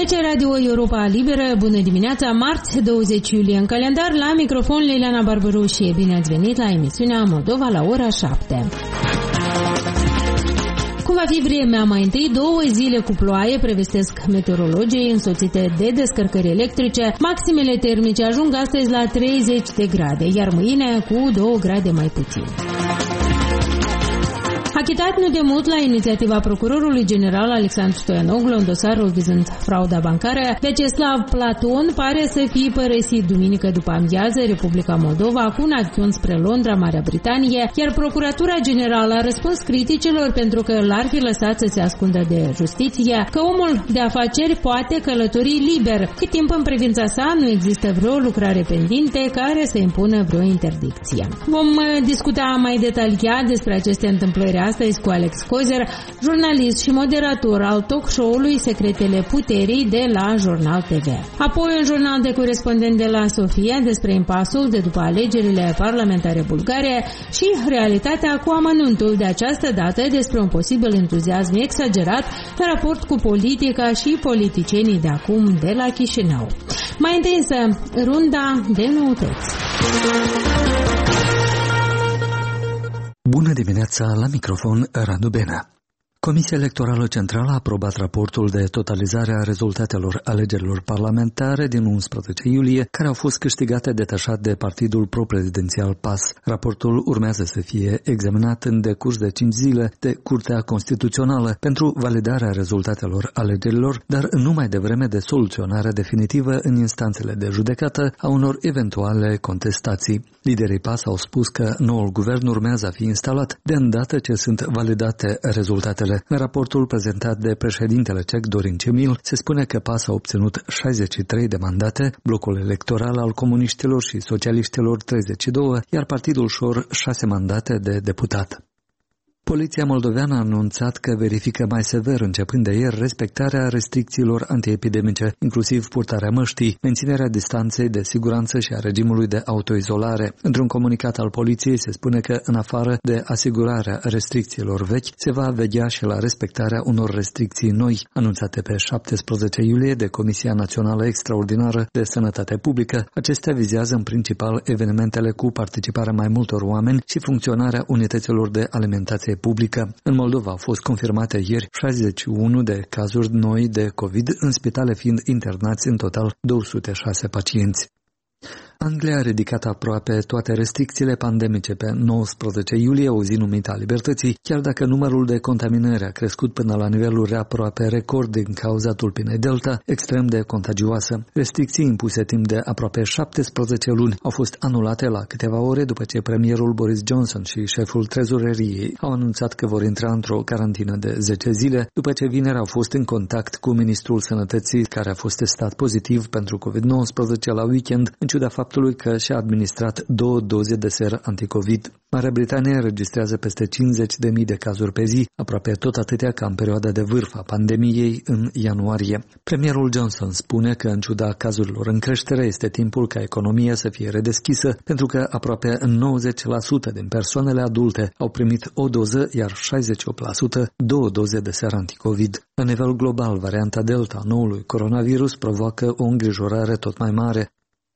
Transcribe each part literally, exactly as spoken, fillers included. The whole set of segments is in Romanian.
Aici Radio Europa Liberă, bună dimineața, marți douăzeci iulie în calendar, la microfon Leiliana Barbaru și bine ați venit la emisiunea Moldova la ora șapte. Cum va fi vremea? Mai întâi două zile cu ploaie, prevestesc meteorologii, însoțite de descărcări electrice. Maximele termice ajung astăzi la treizeci de grade, iar mâine cu două grade mai puțin. Achitat nu de mult la inițiativa procurorului general Alexandru Stoianoglu în dosarul vizând frauda bancară, Vyacheslav Platon pare să fie părăsit duminică după amiază Republica Moldova cu un avion spre Londra, Marea Britanie, iar Procuratura Generală a răspuns criticilor pentru că l-ar fi lăsat să se ascundă de justiție, că omul de afaceri poate călători liber, cât timp în privința sa nu există vreo lucrare pendinte care să impună vreo interdicție. Vom discuta mai detaliat despre aceste întâmplări astăzi cu Alex Cozer, jurnalist și moderator al talk show-ului Secretele Puterii de la Jurnal T V. Apoi un jurnal de corespondent de la Sofia despre impasul de după alegerile parlamentare bulgare și realitatea cu amănuntul de această dată despre un posibil entuziasm exagerat în raport cu politica și politicienii de acum de la Chișinău. Mai întâi însă, runda de noutăți. Bună dimineața, la microfon Radu Benea. Comisia Electorală Centrală a aprobat raportul de totalizare a rezultatelor alegerilor parlamentare din unsprezece iulie, care au fost câștigate detașat de partidul pro-prezidențial P A S. Raportul urmează să fie examinat în decurs de cinci zile de Curtea Constituțională pentru validarea rezultatelor alegerilor, dar numai devreme de soluționarea definitivă în instanțele de judecată a unor eventuale contestații. Liderii P A S au spus că noul guvern urmează a fi instalat de îndată ce sunt validate rezultatele. În raportul prezentat de președintele cec Dorin Cemil se spune că P A S a obținut șaizeci și trei de mandate, blocul electoral al comuniștilor și socialiștilor treizeci și doi, iar Partidul Șor șase mandate de deputat. Poliția moldoveană a anunțat că verifică mai sever, începând de ieri, respectarea restricțiilor antiepidemice, inclusiv purtarea măștii, menținerea distanței de siguranță și a regimului de autoizolare. Într-un comunicat al poliției se spune că, în afară de asigurarea restricțiilor vechi, se va veghea și la respectarea unor restricții noi, anunțate pe șaptesprezece iulie de Comisia Națională Extraordinară de Sănătate Publică. Acestea vizează în principal evenimentele cu participarea mai multor oameni și funcționarea unităților de alimentație publică. În Moldova au fost confirmate ieri șaizeci și unu de cazuri noi de COVID, în spitale fiind internați în total două sute șase pacienți. Anglia a ridicat aproape toate restricțiile pandemice pe nouăsprezece iulie, o zi numită a libertății, chiar dacă numărul de contaminări a crescut până la niveluri aproape record din cauza tulpinei Delta, extrem de contagioasă. Restricții impuse timp de aproape șaptesprezece luni au fost anulate la câteva ore după ce premierul Boris Johnson și șeful trezoreriei au anunțat că vor intra într-o carantină de zece zile, după ce vineri au fost în contact cu ministrul sănătății, care a fost testat pozitiv pentru covid nouăsprezece la weekend, în ciuda faptului că și-a administrat două doze de ser anticovid. Marea Britanie înregistrează peste cincizeci de mii de cazuri pe zi, aproape tot atâtea ca în perioada de vârf a pandemiei în ianuarie. Premierul Johnson spune că, în ciuda cazurilor în creștere, este timpul ca economia să fie redeschisă, pentru că aproape nouăzeci la sută din persoanele adulte au primit o doză, iar șaizeci și opt la sută două doze de ser anticovid. La nivel global, varianta Delta a noului coronavirus provoacă o îngrijorare tot mai mare.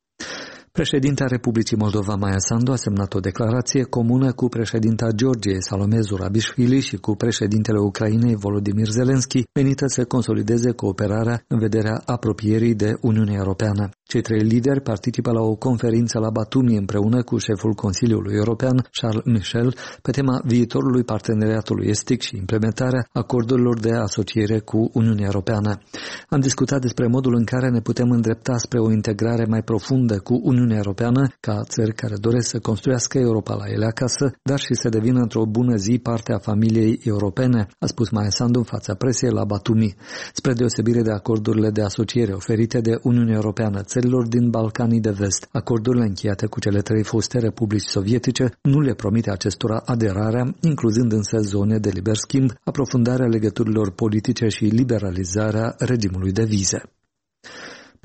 Președinta Republicii Moldova, Maia Sandu, a semnat o declarație comună cu președinta Georgiei, Salome Zurabișvili, și cu președintele Ucrainei, Volodymyr Zelensky, menită să consolideze cooperarea în vederea apropierii de Uniunea Europeană. Cei trei lideri participă la o conferință la Batumi împreună cu șeful Consiliului European, Charles Michel, pe tema viitorului parteneriatului estic și implementarea acordurilor de asociere cu Uniunea Europeană. Am discutat despre modul în care ne putem îndrepta spre o integrare mai profundă cu Uniunea Europeană, ca țări care doresc să construiască Europa la ele acasă, dar și să devină într-o bună zi parte a familiei europene, a spus Maia Sandu în fața presei la Batumi. Spre deosebire de acordurile de asociere oferite de Uniunea Europeană țărilor din Balcanii de Vest, acordurile încheiate cu cele trei foste republici sovietice nu le promite acestora aderarea, incluzând însă zone de liber schimb, aprofundarea legăturilor politice și liberalizarea regimului de vize.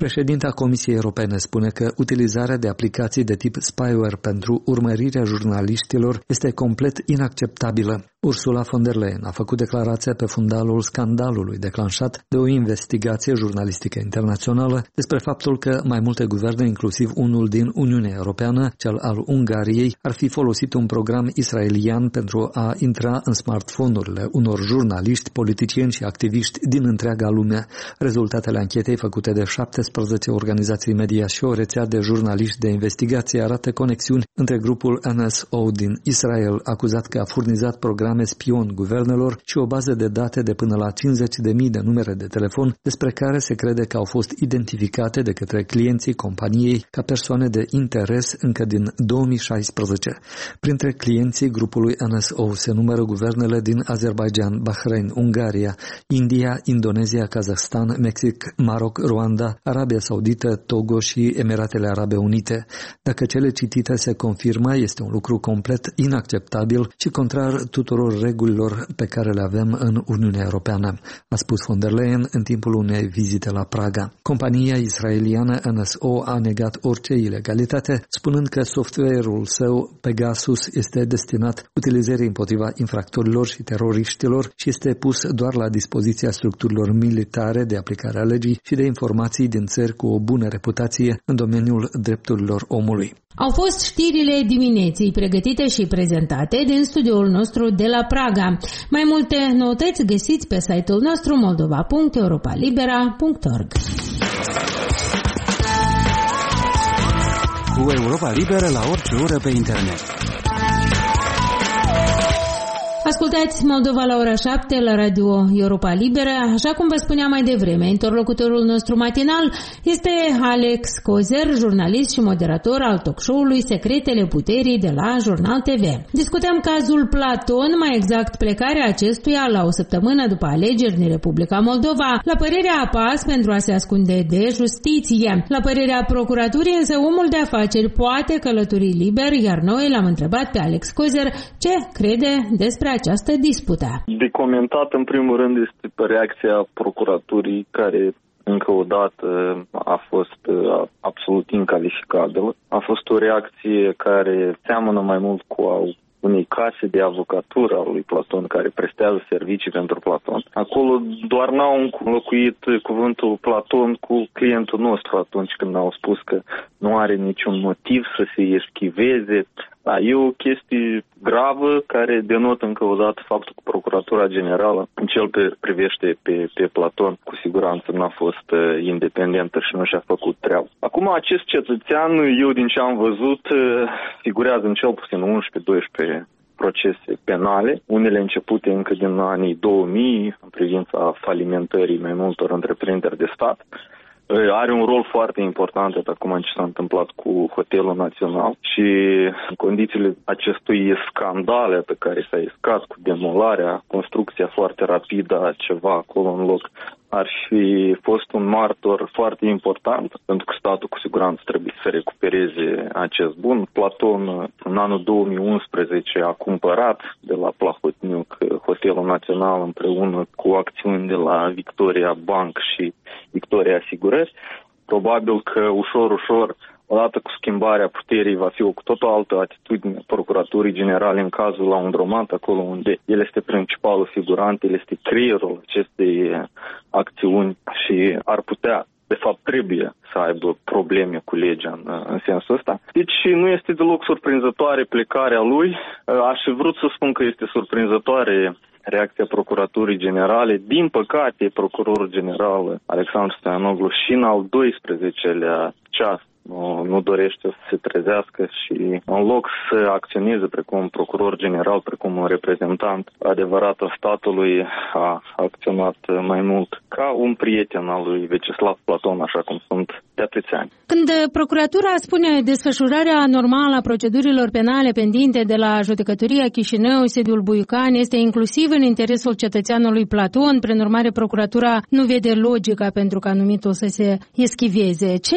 Președinta Comisiei Europene spune că utilizarea de aplicații de tip spyware pentru urmărirea jurnaliștilor este complet inacceptabilă. Ursula von der Leyen a făcut declarația pe fundalul scandalului declanșat de o investigație jurnalistică internațională despre faptul că mai multe guverne, inclusiv unul din Uniunea Europeană, cel al Ungariei, ar fi folosit un program israelian pentru a intra în smartphone-urile unor jurnaliști, politicieni și activiști din întreaga lume. Rezultatele anchetei făcute de șaptesprezece organizații media și o rețea de jurnaliști de investigație arată conexiuni între grupul N S O din Israel, acuzat că a furnizat programe spion guvernelor, și o bază de date de până la cincizeci de mii de numere de telefon, despre care se crede că au fost identificate de către clienții companiei ca persoane de interes încă din două mii șaisprezece. Printre clienții grupului N S O se numără guvernele din Azerbaijan, Bahrain, Ungaria, India, Indonezia, Kazahstan, Mexic, Maroc, Rwanda, Arabia Saudită, Togo și Emiratele Arabe Unite. Dacă cele citite se confirmă, este un lucru complet inacceptabil și contrar tuturor regulilor pe care le avem în Uniunea Europeană, a spus von der Leyen în timpul unei vizite la Praga. Compania israeliană N S O a negat orice ilegalitate, spunând că software-ul său Pegasus este destinat utilizării împotriva infractorilor și teroriștilor și este pus doar la dispoziția structurilor militare de aplicare a legii și de informații din țări cu o bună reputație în domeniul drepturilor omului. Au fost știrile dimineții pregătite și prezentate din studioul nostru de la Praga. Mai multe noutăți găsiți pe site-ul nostru moldova punct europa libera punct org. Cu Europa Liberă la orice oră pe internet. Ascultați Moldova la ora șapte la Radio Europa Liberă. Așa cum vă spuneam mai devreme, interlocutorul nostru matinal este Alex Kozer, jurnalist și moderator al talk show-ului Secretele Puterii de la Jurnal T V. Discutăm cazul Platon, mai exact plecarea acestuia la o săptămână după alegeri din Republica Moldova, la părerea A P A S pentru a se ascunde de justiție. La părerea procuraturii însă omul de afaceri poate călători liber, iar noi l-am întrebat pe Alex Kozer ce crede despre această dispută. De comentat, în primul rând, este reacția procuraturii, care încă o dată a fost absolut incalificabilă. A fost o reacție care seamănă mai mult cu a unei case de avocatură a lui Platon, care prestează servicii pentru Platon. Acolo doar n-au înlocuit cuvântul Platon cu clientul nostru atunci când au spus că nu are niciun motiv să se eschiveze. Da, e o chestie gravă care denotă încă o dată faptul că Procuratura Generală, în cel pe, privește pe, pe Platon, cu siguranță n-a fost uh, independentă și nu și-a făcut treaba. Acum, acest cetățean, eu din ce am văzut, uh, figurează în cel puțin unsprezece doisprezece procese penale, unele începute încă din anii două mii, în privința falimentării mai multor întreprinderi de stat. Are un rol foarte important acum ce s-a întâmplat cu Hotelul Național și în condițiile acestui scandal pe care s-a iscat cu demolarea, construcția foarte rapidă a ceva acolo în loc, ar fi fost un martor foarte important, pentru că statul cu siguranță trebuie să recupereze acest bun. Platon în anul două mii unsprezece a cumpărat de la Plahotniuc Hotelul Național împreună cu acțiuni de la Victoria Bank și Victoria Asigurări. Probabil că ușor, ușor, odată cu schimbarea puterii, va fi o cu totul altă atitudine Procuraturii Generale în cazul la Undromat, acolo unde el este principalul figurant, el este creierul acestei acțiuni și ar putea, de fapt trebuie să aibă probleme cu legea în, în sensul ăsta. Deci nu este deloc surprinzătoare plecarea lui. Aș fi vrut să spun că este surprinzătoare reacția Procuraturii Generale. Din păcate, Procurorul General Alexandru Stoianoglu și în al doisprezecelea ceas nu, nu dorește să se trezească și în loc să acționeze precum procuror general, precum un reprezentant adevărat al statului, a acționat mai mult ca un prieten al lui Vecislav Platon, așa cum sunt de atâția ani. Când procuratura spune desfășurarea normală a procedurilor penale pendinte de la Judecătoria Chișinău, sediul Buiucan, este inclusiv în interesul cetățeanului Platon, prin urmare procuratura nu vede logica pentru ca numitul să se eschiveze. Ce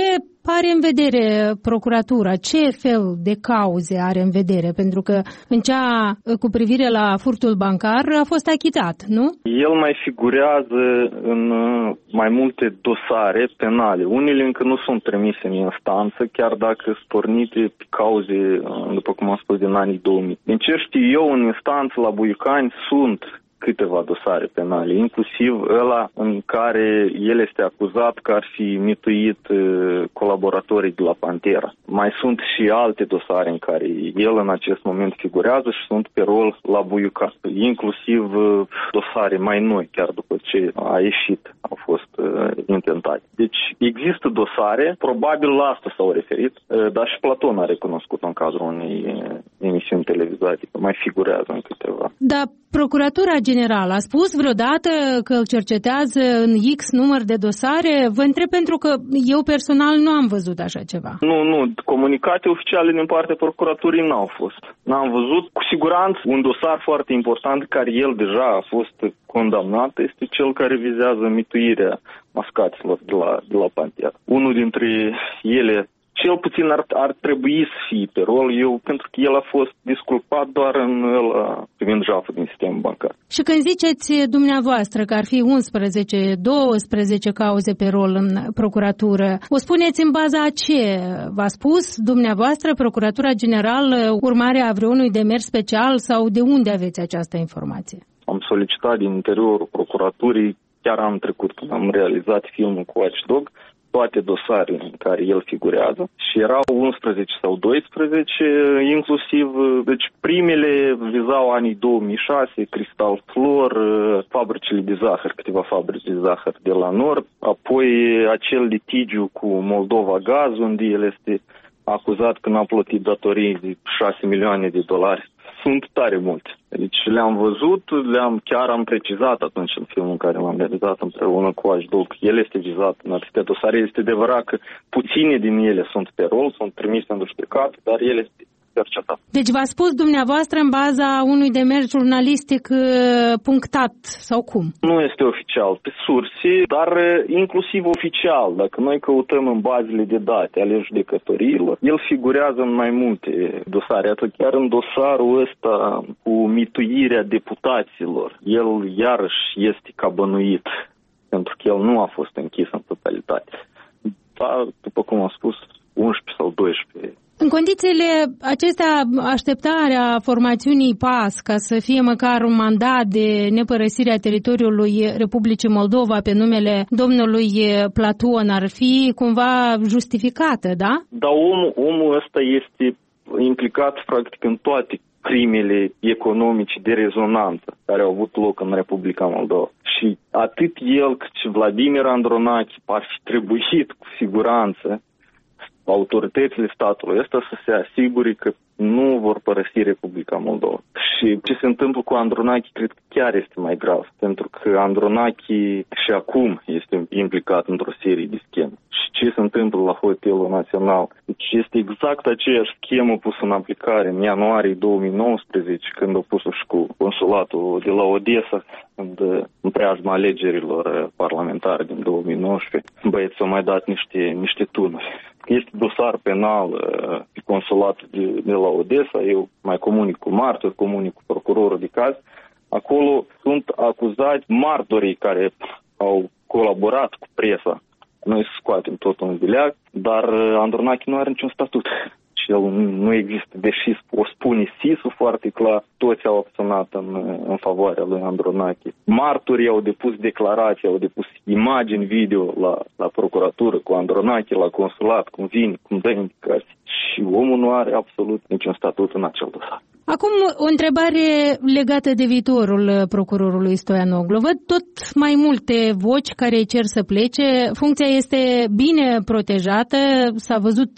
are în vedere procuratura? Ce fel de cauze are în vedere? Pentru că în cea cu privire la furtul bancar a fost achitat, nu? El mai figurează în mai multe dosare penale. Unele încă nu sunt trimise în instanță, chiar dacă sunt pornite pe cauze, după cum am spus, din anii două mii. Din ce știu eu, în instanță la Buiucani sunt câteva dosare penale, inclusiv ăla în care el este acuzat că ar fi mituit colaboratorii de la Pantera. Mai sunt și alte dosare în care el în acest moment figurează și sunt pe rol la Buiucani, inclusiv dosare mai noi, chiar după ce a ieșit, au fost intentate. Deci există dosare, probabil la asta s-au referit, dar și Platon a recunoscut în cadrul unei emisiuni televizate, că mai figurează în câteva. Da, Procuratura Generală a spus vreodată că îl cercetează în X număr de dosare? Vă întreb pentru că eu personal nu am văzut așa ceva. Nu, nu. Comunicate oficiale din partea Procuraturii n-au fost. N-am văzut. Cu siguranță un dosar foarte important care el deja a fost condamnat este cel care vizează mituirea mascaților de la, de la Pantera. Unul dintre ele cel puțin ar, ar trebui să fie pe rol, eu, pentru că el a fost disculpat doar în ăla, privind jaful din sistemul bancar. Și când ziceți dumneavoastră că ar fi unsprezece douăsprezece cauze pe rol în procuratură, o spuneți în baza a ce v-a spus dumneavoastră, Procuratura Generală, urmare a vreunui demers special sau de unde aveți această informație? Am solicitat din interiorul procuraturii, chiar am trecut când am realizat filmul cu Watchdog, toate dosarele în care el figurează și erau unsprezece sau doisprezece, inclusiv, deci primele vizau anii două mii șase, Cristal Flor, fabricile de zahăr, câteva fabrici de zahăr de la Nord, apoi acel litigiu cu Moldova Gaz, unde el este acuzat că n-a plătit datorii de șase milioane de dolari. Sunt tare multe. Deci le-am văzut, le-am chiar am precizat atunci în filmul în care l-am realizat împreună cu Watchdog. El este vizat în atâtea dosare. Este adevărat că puține din ele sunt pe rol, sunt trimise în judecată, dar ele este cercetat. Deci v-a spus dumneavoastră în baza unui demers jurnalistic punctat sau cum? Nu este oficial, pe surse, dar inclusiv oficial. Dacă noi căutăm în bazele de date ale judecătorilor, el figurează în mai multe dosare. Atât chiar în dosarul ăsta cu mituirea deputaților, el iarăși este ca bănuit, pentru că el nu a fost închis în totalitate. Dar, după cum am spus, unsprezece sau doisprezece. În condițiile acestea, așteptarea formațiunii P A S ca să fie măcar un mandat de nepărăsire a teritoriului Republicii Moldova pe numele domnului Platon ar fi cumva justificată, da? Dar omul, omul ăsta este implicat practic în toate crimele economice de rezonanță care au avut loc în Republica Moldova. Și atât el cât și Vladimir Andronache ar fi trebuit cu siguranță autoritățile statului ăsta să se asigure că nu vor părăsi Republica Moldova. Și ce se întâmplă cu Andronache cred că chiar este mai grav, pentru că Andronache și acum este implicat într-o serie de scheme. Și ce se întâmplă la Hotelul Național? Deci este exact aceeași schemă pusă în aplicare în ianuarie două mii nouăsprezece, când au pus-o și cu consulatul de la Odessa, când în preajma alegerilor parlamentare din două mii nouăsprezece, băieți au mai dat niște, niște tunuri. Este dosar penal pe consulatul de, de la Odessa, eu mai comunic cu martori, comunic cu procurorul de caz. Acolo sunt acuzați martorii care au colaborat cu presa. Noi scoatem tot un bileag, dar Andronache nu are niciun statut. Și el nu există, deși o spune S I S-ul foarte clar, toți au acționat în, în favoarea lui Andronache. Martorii au depus declarații, au depus imagini video la, la procuratură cu Andronache, la consulat, cum vine, cum dă indicații. Și omul nu are absolut niciun statut în acel dosar. Acum, o întrebare legată de viitorul procurorului Stoianoglu. Văd tot mai multe voci care îi cer să plece. Funcția este bine protejată. S-a văzut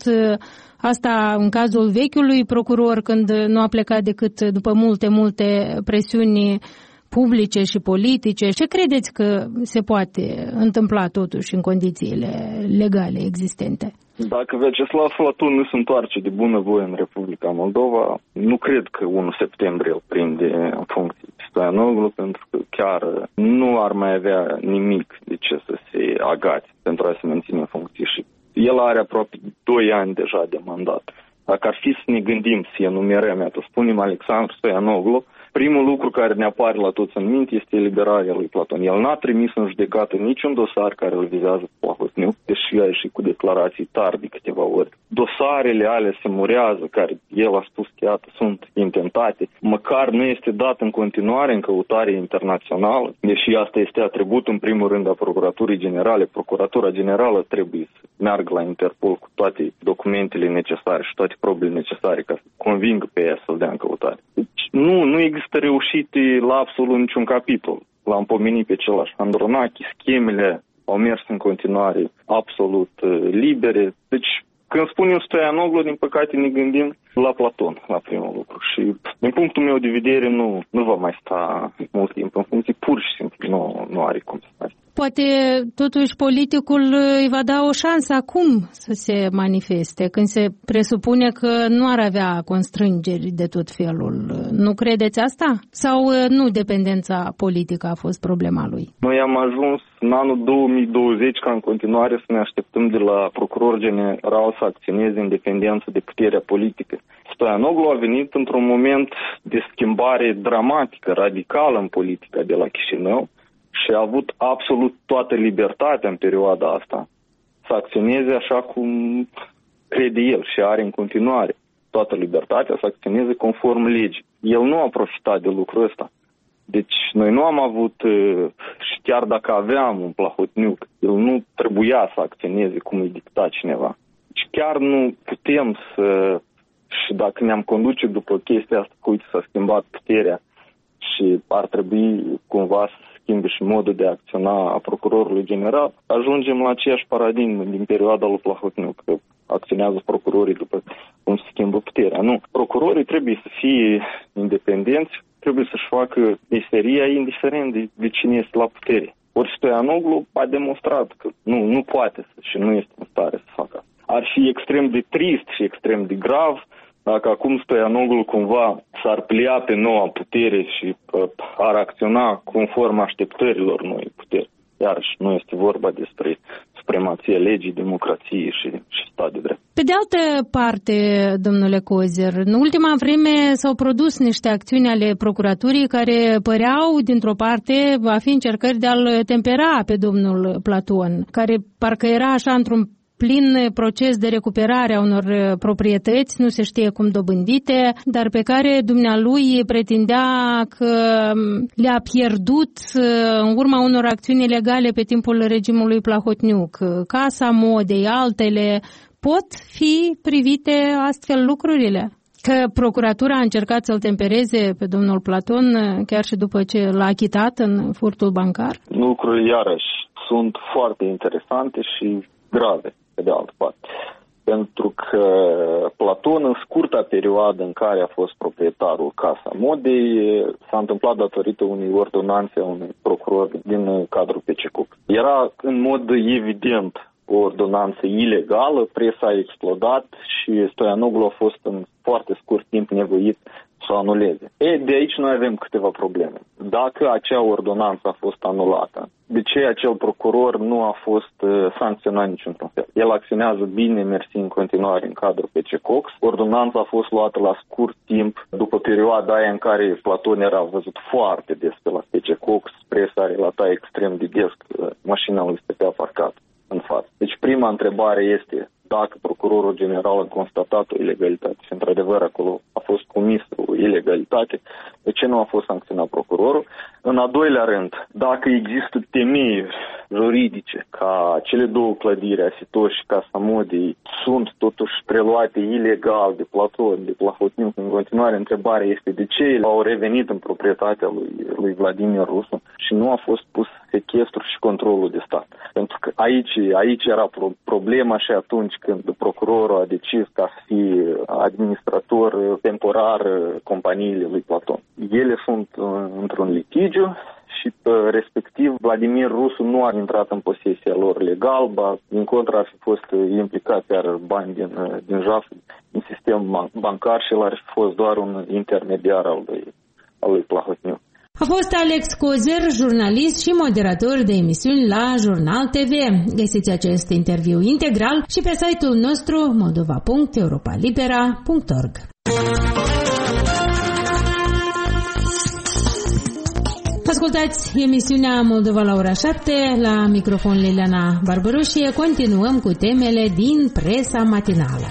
asta în cazul vechiului procuror, când nu a plecat decât după multe, multe presiuni publice și politice. Ce credeți că se poate întâmpla totuși în condițiile legale existente? Dacă Vyacheslav Platon nu se întoarce de bunăvoie în Republica Moldova, nu cred că întâi septembrie îl prinde în funcție Stoianoglu, pentru că chiar nu ar mai avea nimic de ce să se agațe pentru a se menține în funcție și El are aproape doi ani deja de mandat. Dacă ar fi să ne gândim să enumerăm, iată, spunem Alexandru Stoianoglu, primul lucru care ne apare la toți în minte este eliberarea lui Platon. El n-a trimis în judecată niciun dosar care îl vizează pe Plahotniuc, deși a ieșit cu declarații tari de câteva ori. Dosarele alea se murează, care el a spus că, iată, sunt intentate. Măcar nu este dat în continuare în căutare internațională, deși asta este atribut în primul rând a Procuraturii Generale. Procuratura Generală trebuie să meargă la Interpol cu toate documentele necesare și toate probele necesare ca să convingă pe ea să-l dea în căutare. Deci, nu, nu există reușite la absolut niciun capitol. L-am pomenit pe același Andronache, schemele au mers în continuare absolut uh, libere. Deci, când spunem Stoianoglu, din păcate ne gândim la Platon, la primul lucru. Și, din punctul meu de vedere, nu, nu va mai sta mult timp în funcție, pur și simplu nu, nu are cum să facă. Poate, totuși, politicul îi va da o șansă acum să se manifeste, când se presupune că nu ar avea constrângeri de tot felul. Nu credeți asta? Sau nu dependența politică a fost problema lui? Noi am ajuns în anul două mii douăzeci ca în continuare să ne așteptăm de la procuror general să acționeze în dependență de puterea politică. Stoianoglu a venit într-un moment de schimbare dramatică, radicală în politica de la Chișinău, și a avut absolut toată libertatea în perioada asta să acționeze așa cum crede el și are în continuare toată libertatea să acționeze conform legii. El nu a profitat de lucrul ăsta. Deci noi nu am avut, și chiar dacă aveam un Plahotniuc, el nu trebuia să acționeze cum îi dicta cineva. Deci chiar nu putem să, și dacă ne-am conduce după chestia asta, că uite s-a schimbat puterea și ar trebui cumva să schimbe și modul de a acționa a procurorului general, ajungem la aceeași paradigmă din perioada lui Plahotniuc, că acționează procurorii după cum se schimbă puterea. Nu. Procurorii trebuie să fie independenți, trebuie să-și facă meseria indiferent de, de cine este la putere. Ori Stoianoglu a demonstrat că nu, nu poate să, și nu este în stare să facă asta. Ar fi extrem de trist și extrem de grav dacă acum Stoianoglu cumva s-ar plia pe noua putere și uh, ar acționa conform așteptărilor noi puteri. Iarăși nu este vorba despre supremația legii, democrației și, și stat de drept. Pe de altă parte, domnule Cozer, în ultima vreme s-au produs niște acțiuni ale procuraturii care păreau, dintr-o parte, a fi încercări de a-l tempera pe domnul Platon, care parcă era așa într-un plin proces de recuperare a unor proprietăți, nu se știe cum dobândite, dar pe care dumnealui pretindea că le-a pierdut în urma unor acțiuni ilegale pe timpul regimului Plahotniuc. Casa Modei, altele, pot fi privite astfel lucrurile? Că procuratura a încercat să-l tempereze pe domnul Platon chiar și după ce l-a achitat în furtul bancar? Lucrurile, iarăși, sunt foarte interesante și grave, pe de altă parte. Pentru că Platon, în scurta perioadă în care a fost proprietarul Casa Modei, s-a întâmplat datorită unei ordonanțe a unui procuror din cadrul P C Cook. Era în mod evident o ordonanță ilegală, presa a explodat și Stoianoglu a fost în foarte scurt timp nevoit să o anuleze. E, de aici noi avem câteva probleme. Dacă acea ordonanță a fost anulată, de ce acel procuror nu a fost uh, sancționat niciun fel? El acționează bine, mersi în continuare în cadrul P C Cox. Ordonanța a fost luată la scurt timp, după perioada aia în care Platon era văzut foarte des pe la P C Cox, presa relata extrem de des că mașina lui stătea parcată în față. Deci prima întrebare este dacă procurorul general a constatat o ilegalitate și într-adevăr acolo a fost comisă o ilegalitate, de ce nu a fost sancționat procurorul? În a doilea rând, dacă există temei juridice ca cele două clădiri, Asitoș și Casa Modei, sunt totuși preluate ilegal de Platon, de Plahotniuc, în continuare întrebarea este de ce ele au revenit în proprietatea lui, lui Vladimir Rusu și nu a fost pus sechestru și controlul de stat. Pentru că aici, aici era pro- problema și atunci când procurorul a decis ca să fie administrator temporar companiile lui Platon. Ele sunt într-un litigiu și respectiv Vladimir Rusu nu a intrat în posesia lor legal, ba din contră ar fi fost implicat iar bani din, din jaf în sistem bancar și el ar fi fost doar un intermediar al lui, al lui Plahotniuc. A fost Alex Cozer, jurnalist și moderator de emisiuni la Jurnal T V. Găsiți acest interviu integral și pe site-ul nostru moldova punct europalibera punct org. Ascultați emisiunea Moldova la ora șapte, la microfon Liliana Barbaroșie. Continuăm cu temele din presa matinală.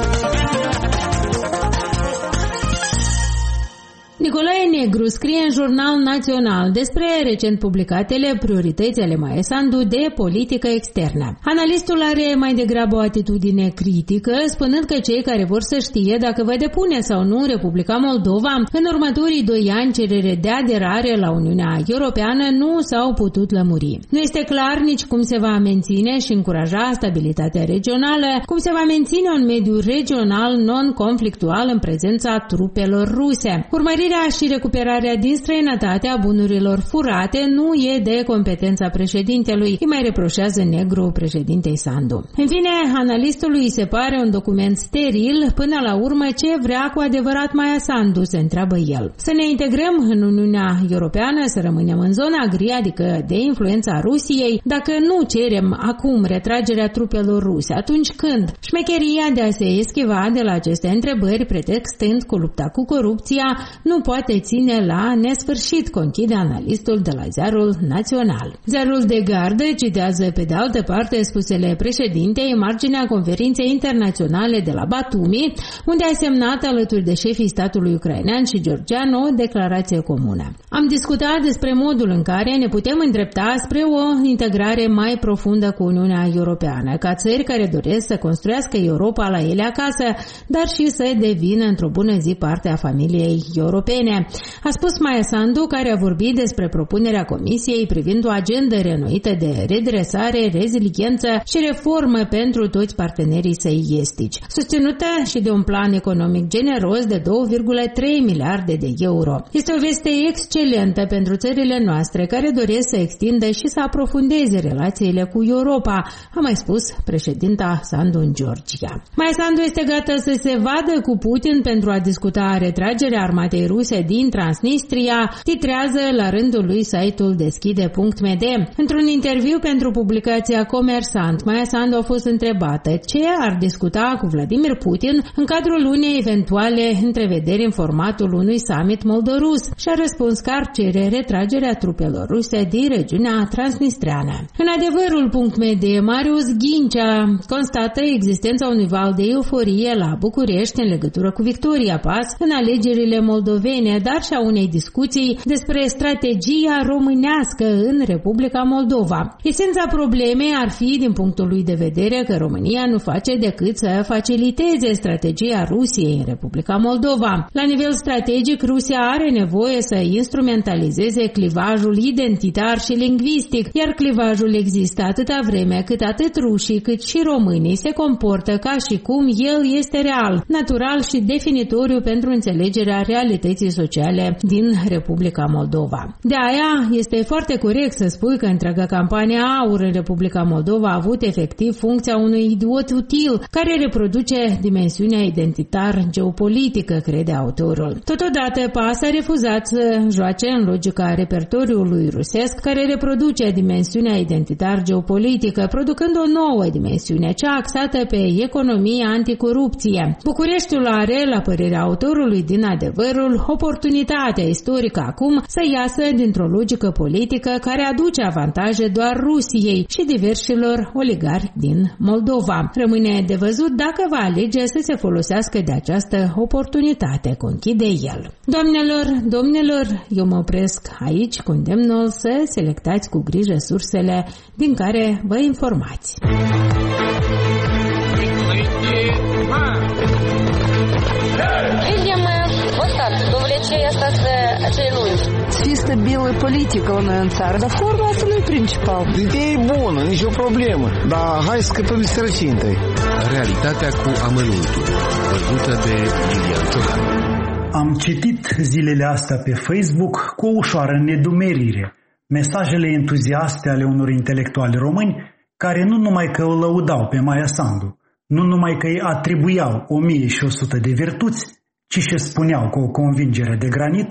Nicolae Negru scrie în Jurnal Național despre recent publicatele priorități ale Maia Sandu de politică externă. Analistul are mai degrabă o atitudine critică, spunând că cei care vor să știe dacă va depune sau nu Republica Moldova în următorii doi ani cerere de aderare la Uniunea Europeană nu s-au putut lămuri. Nu este clar nici cum se va menține și încuraja stabilitatea regională, cum se va menține un mediu regional non-conflictual în prezența trupelor ruse. Urmărirea și recuperarea din străinătate a bunurilor furate nu e de competența președintelui, îi mai reproșează Negru președintei Sandu. În fine, analistului se pare un document steril, până la urmă ce vrea cu adevărat Maia Sandu, se întreabă el. Să ne integrăm în Uniunea Europeană, să rămânem în zona gri, adică de influența Rusiei, dacă nu cerem acum retragerea trupelor ruse, atunci când? Șmecheria de a se eschiva de la aceste întrebări, pretextând cu lupta cu corupția, nu poate ține la nesfârșit, conchide analistul de la Ziarul Național. Ziarul de Gardă citează pe de altă parte spusele președintei în marginea conferinței internaționale de la Batumi, unde a semnat alături de șefii statului ucrainean și georgian o declarație comună. Am discutat despre modul în care ne putem îndrepta spre o integrare mai profundă cu Uniunea Europeană, ca țări care doresc să construiască Europa la ele acasă, dar și să devină într-o bună zi parte a familiei europene, a spus Maia Sandu, care a vorbit despre propunerea Comisiei privind o agendă reînnoită de redresare, reziliență și reformă pentru toți partenerii săi estici, susținută și de un plan economic generos de două virgulă trei miliarde de euro. Este o veste excelentă pentru țările noastre care doresc să extindă și să aprofundeze relațiile cu Europa, a mai spus președinta Sandu în Georgia. Maia Sandu este gata să se vadă cu Putin pentru a discuta retragerea armatei ruse din Transnistria, titrează la rândul lui site-ul deschide punct m d. Într-un interviu pentru publicația Comersant, Maia Sandu a fost întrebată ce ar discuta cu Vladimir Putin în cadrul unei eventuale întrevederi în formatul unui summit moldorus și a răspuns că ar cere retragerea trupelor ruse din regiunea transnistreană. În adevărul punct m d, Marius Ghincea constată existența unui val de euforie la București în legătură cu Victoria Pass în alegerile moldovene, dar și a unei discuții despre strategia românească în Republica Moldova. Esența problemei ar fi, din punctul lui de vedere, că România nu face decât să faciliteze strategia Rusiei în Republica Moldova. La nivel strategic, Rusia are nevoie să instrumentalizeze clivajul identitar și lingvistic, iar clivajul există atâta vreme cât atât rușii cât și românii se comportă ca și cum el este real, natural și definitoriu pentru înțelegerea realității sociale din Republica Moldova. De aia este foarte corect să spui că întreaga campanie AUR în Republica Moldova a avut efectiv funcția unui idiot util care reproduce dimensiunea identitar-geopolitică, crede autorul. Totodată, P A S a refuzat să joace în logica repertoriului rusesc care reproduce dimensiunea identitar-geopolitică, producând o nouă dimensiune, cea axată pe economie anticorupție. Bucureștiul are, la părerea autorului din Adevărul, oportunitatea istorică acum să iasă dintr-o logică politică care aduce avantaje doar Rusiei și diversilor oligari din Moldova. Rămâne de văzut dacă va alege să se folosească de această oportunitate, conchide el. Doamnelor, domnilor, eu mă opresc aici cu îndemnul să selectați cu grijă sursele din care vă informați. Să fie stabilă politică la noi în țară, dar forma asta nu e principal. Ideea e bună, nicio problemă, dar hai să scăpăm de sărăcintei. Realitatea cu amănuntul, văzută de Lilian Ciocan. Am citit zilele astea pe Facebook cu o ușoară nedumerire mesajele entuziaste ale unor intelectuali români care nu numai că o lăudau pe Maia Sandu, nu numai că îi atribuiau o mie și o sută de virtuți, ci și spuneau cu o convingere de granit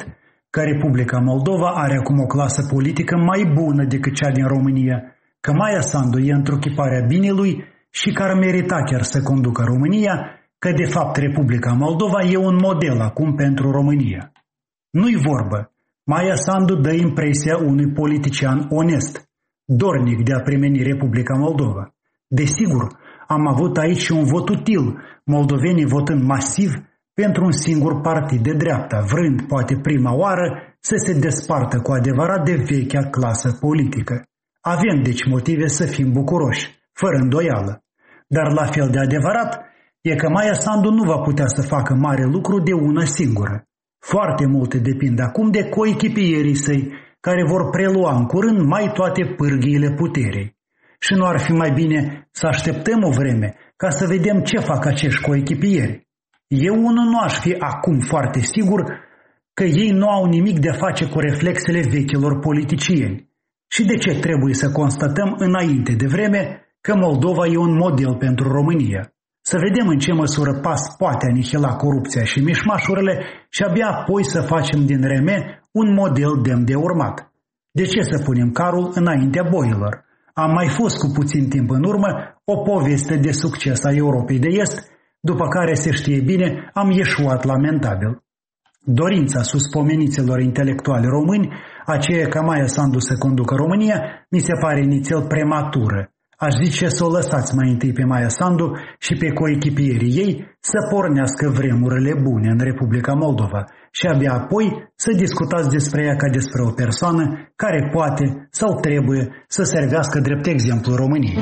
că Republica Moldova are acum o clasă politică mai bună decât cea din România, că Maia Sandu e întruchiparea binelui și că ar merita chiar să conducă România, că de fapt Republica Moldova e un model acum pentru România. Nu-i vorbă. Maia Sandu dă impresia unui politician onest, dornic de a primeni Republica Moldova. Desigur, am avut aici un vot util, moldovenii votând masiv pentru un singur partid de dreapta, vrând poate prima oară să se despartă cu adevărat de vechea clasă politică. Avem deci motive să fim bucuroși, fără îndoială. Dar la fel de adevărat e că Maia Sandu nu va putea să facă mare lucru de una singură. Foarte multe depind acum de coechipierii săi, care vor prelua în curând mai toate pârghiile puterii. Și nu ar fi mai bine să așteptăm o vreme ca să vedem ce fac acești coechipieri? Eu unul nu aș fi acum foarte sigur că ei nu au nimic de a face cu reflexele vechilor politicieni. Și de ce trebuie să constatăm înainte de vreme că Moldova e un model pentru România? Să vedem în ce măsură PAS poate anihila corupția și mișmașurile și abia apoi să facem din R M un model demn de urmat. De ce să punem carul înaintea boilor? Am mai fost cu puțin timp în urmă o poveste de succes a Europei de Est, după care, se știe bine, am ieșuat lamentabil. Dorința suspomeniților intelectuali români, aceea ca Maia Sandu să conducă România, mi se pare inițial prematură. Aș zice să o lăsați mai întâi pe Maia Sandu și pe coechipierii ei să pornească vremurile bune în Republica Moldova și abia apoi să discutați despre ea ca despre o persoană care poate sau trebuie să servească drept exemplu României.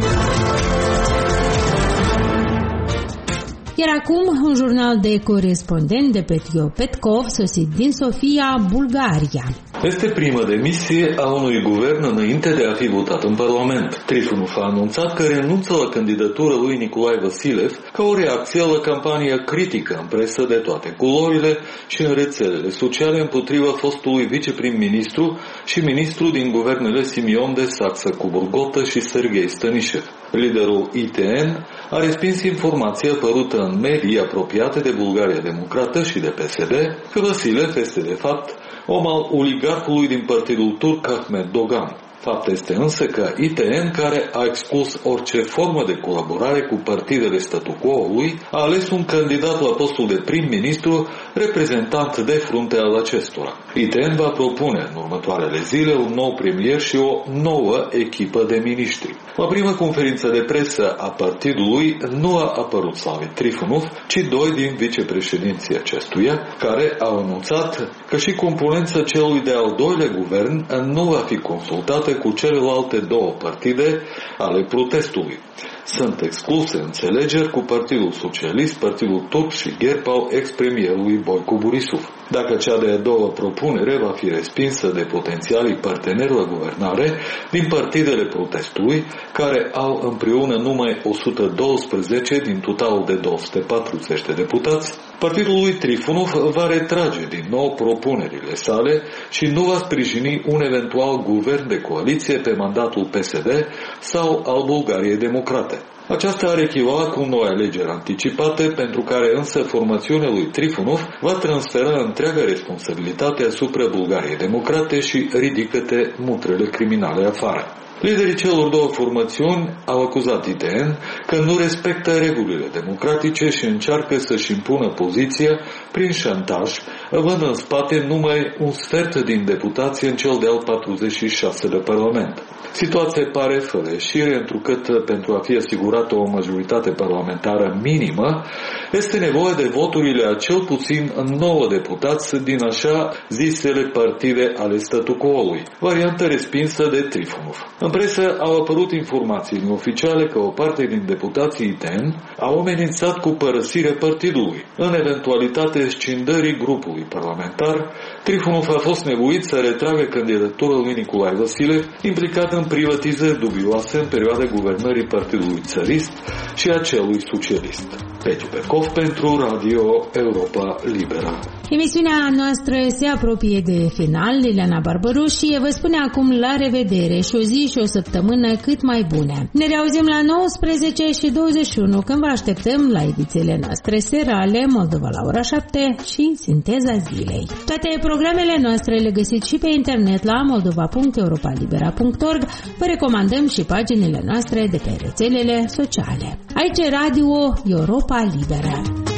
Iar acum, un jurnal de corespondent de Petio Petkov, sosit din Sofia, Bulgaria. Este prima demisie a unui guvern înainte de a fi votat în Parlament. Trifonov a anunțat că renunță la candidatura lui Nicolae Vasilev ca o reacție la campania critică în presă de toate culorile și în rețelele sociale împotriva fostului viceprim-ministru și ministru din guvernele Simion de Saxa-Cuburgotă și Serghei Stănișev. Liderul I T N a respins informația apărută în medii apropiate de Bulgaria Democrată și de P S D că Vasilev este de fapt om al oligarhului din partidul turc Ahmed Dogan. Fapt este însă că I T N, care a exclus orice formă de colaborare cu partidele statu quo-ului, a ales un candidat la postul de prim-ministru, reprezentant de frunte al acestora. I T N va propune în următoarele zile un nou premier și o nouă echipă de miniștri. La prima conferință de presă a partidului nu a apărut Slavit Trifonov, ci doi din vicepreședinții acestuia, care au anunțat că și componența celui de-al doilea guvern nu va fi consultată cu celelalte două partide ale protestului. Sunt excluse înțelegeri cu Partidul Socialist, Partidul Turc și G E R P al ex-premierului Boico Borisov. Dacă cea de-a doua propunere va fi respinsă de potențialii parteneri la guvernare din partidele protestului, care au împreună numai o sută doisprezece din totalul de două sute patruzeci de deputați, partidul lui Trifonov va retrage din nou propunerile sale și nu va sprijini un eventual guvern de coaliție pe mandatul P S D sau al Bulgariei Democrate. Aceasta ar echivala cu noi alegeri anticipate, pentru care însă formațiunea lui Trifonov va transfera întreaga responsabilitate asupra Bulgariei Democrate și ridică-te mutrele criminale afară. Liderii celor două formațiuni au acuzat I T N că nu respectă regulile democratice și încearcă să-și impună poziția prin șantaj, având în spate numai un sfert din deputație în cel de-al patruzeci și șaselea Parlament. Situația pare fără ieșire, întrucât pentru a fi asigurată o majoritate parlamentară minimă, este nevoie de voturile a cel puțin nouă deputați din așa zisele partide ale statu quo-ului, variantă respinsă de Trifonov. În presă au apărut informații neoficiale că o parte din deputații I T N au amenințat cu părăsirea partidului. În eventualitatea scindării grupului parlamentar, Trifonov a fost nevoit să retragă candidatura lui Nicolae Vasilev, implicat în privatizări dubioase în perioada guvernării Partidului Țărist și a celui socialist. Petio Petkov pentru Radio Europa Liberă. Emisiunea noastră se apropie de final. Liliana Barbaroșie vă spune acum la revedere și o zi și o săptămână cât mai bune. Ne reauzim la nouăsprezece și douăzeci și unu când vă așteptăm la edițiile noastre serale Moldova la ora șapte și Sinteza zilei. Toate programele noastre le găsiți și pe internet la moldova punct europa libera punct org. Vă recomandăm și paginile noastre de pe rețelele sociale. Aici Radio Europa Liberă.